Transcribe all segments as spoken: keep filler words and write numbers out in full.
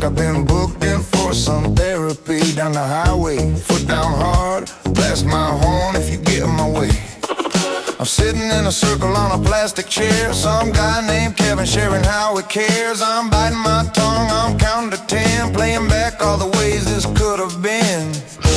I've been booked in for some therapy. Down the highway, foot down hard, blast my horn if you get in my way. I'm sitting in a circle on a plastic chair, some guy named Kevin sharing how he cares. I'm biting my tongue, I'm counting to ten, playing back all the ways this could have been.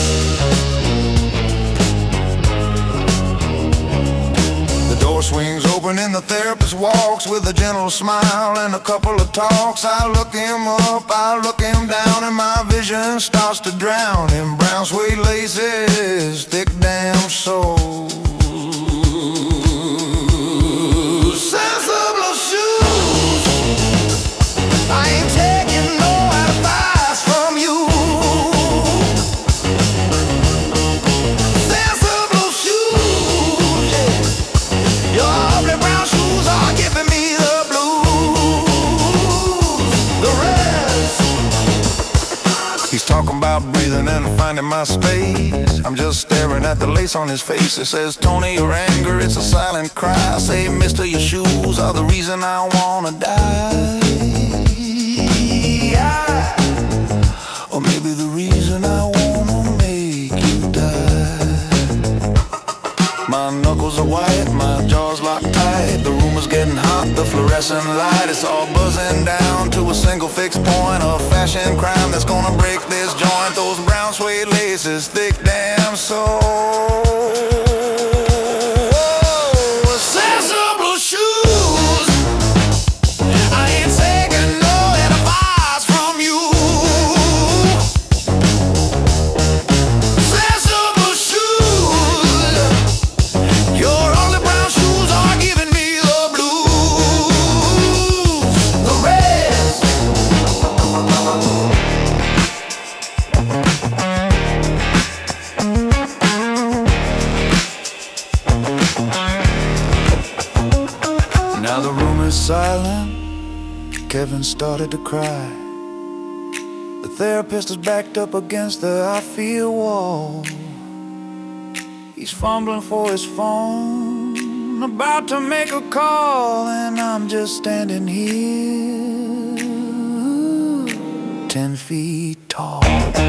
The door swings open and the therapist walks with a gentle smile and a couple of talks. I look him up, I look him down, and my vision starts to drown in brown suede laces, thick damn soul. Sensible shoes, I ain't taking no advice from you. Sensible shoes, yeah. Your ugly brown shoes are giving me the blues. The rest, he's talking about breathing and finding my space. I'm just staring at the lace on his face. It says, Tony, your anger, it's a silent cry. I say, mister, your shoes are the reason I wanna die. I, or maybe the reason I wanna make you die. My knuckles are white, my jaw's locked tight. The room is getting hot, the fluorescent light, it's all buzzing down to a single fixed point of fashion crime that's gonna break this joint. Those brown suede laces, thick damn soul. Sensible shoes, I ain't taking no advice from you. Sensible shoes, your only brown shoes are giving me the blues. The rest, now the room is silent. Kevin started to cry. The therapist is backed up against the I feel wall. He's fumbling for his phone, about to make a call, and I'm just standing here, ten feet tall.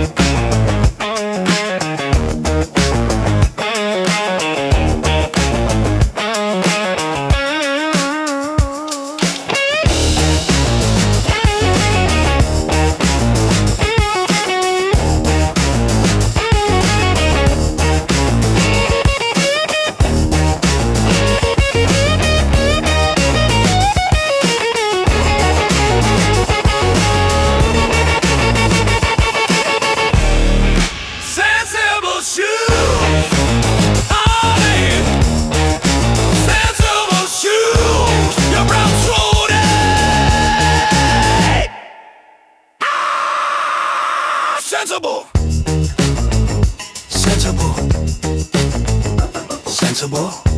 Sensible, sensible, sensible.